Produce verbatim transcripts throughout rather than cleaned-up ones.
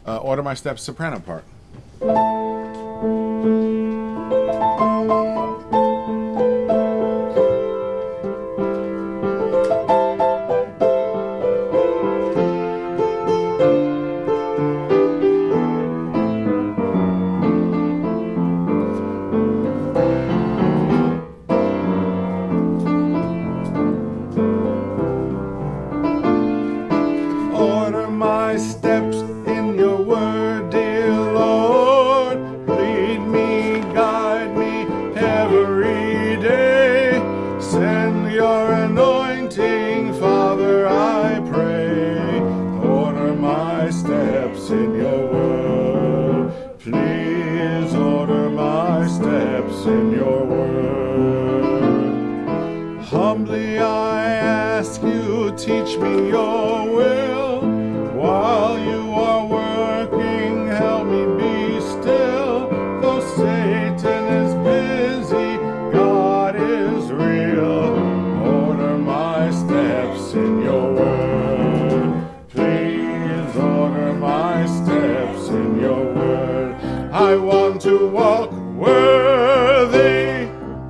uh, Order My Steps soprano part. Order my steps in your word, dear Lord. Lead me, guide me every day. Send your anointing, Father, I pray. Order my steps in your word. Please order my steps in your word. Humbly I ask you, teach me your will. While you are working, help me be still. Though Satan is busy, God is real. Order my steps in your word. Please order my steps in your word. I want to walk worthy,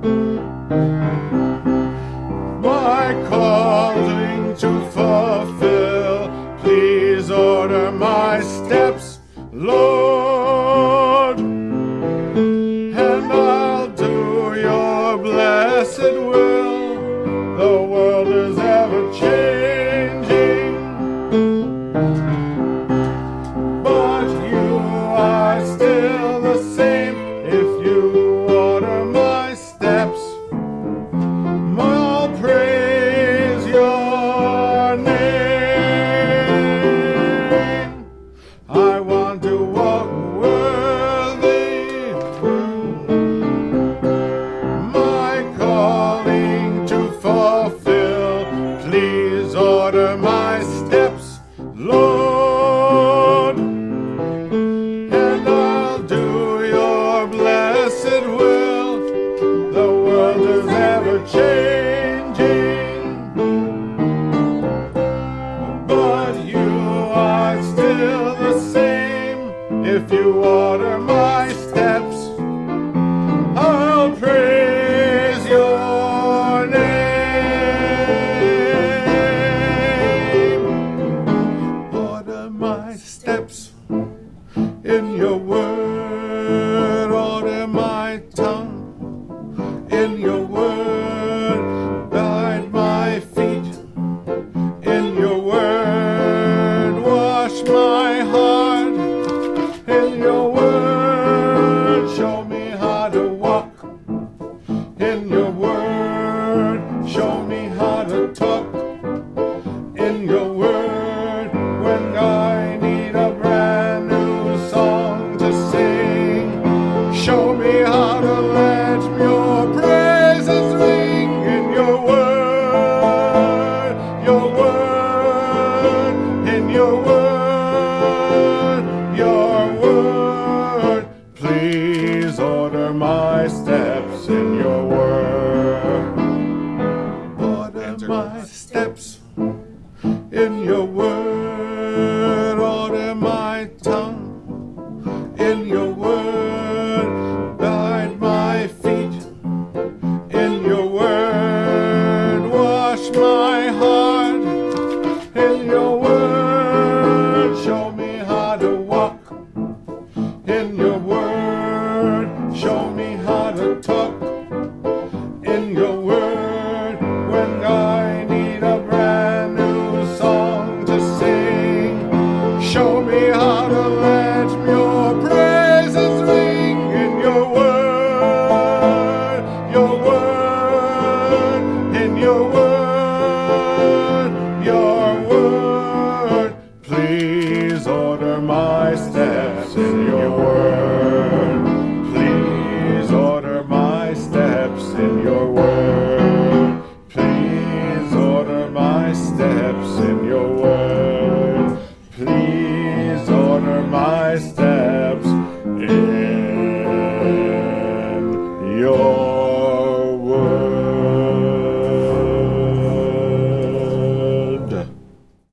my calling to fulfill. Please order my steps, Lord, and I'll do your blessed will. The world is ever changing, but you are still the same. If you order my steps, I'll praise your name. I want to walk worthy, my calling to fulfill. Please order my steps, Lord, and I'll do your blessed will. The world is ever changing, but you are still the same. If you order my steps, I'll praise your name. Order my steps in your word. Order my tongue in your word. Guide my feet in your word. Wash my heart in your word. Show me how to walk in your word. Show me how to talk in your word. When I need a brand new song to sing, show me how to let your praises ring in your word, your word, in your word.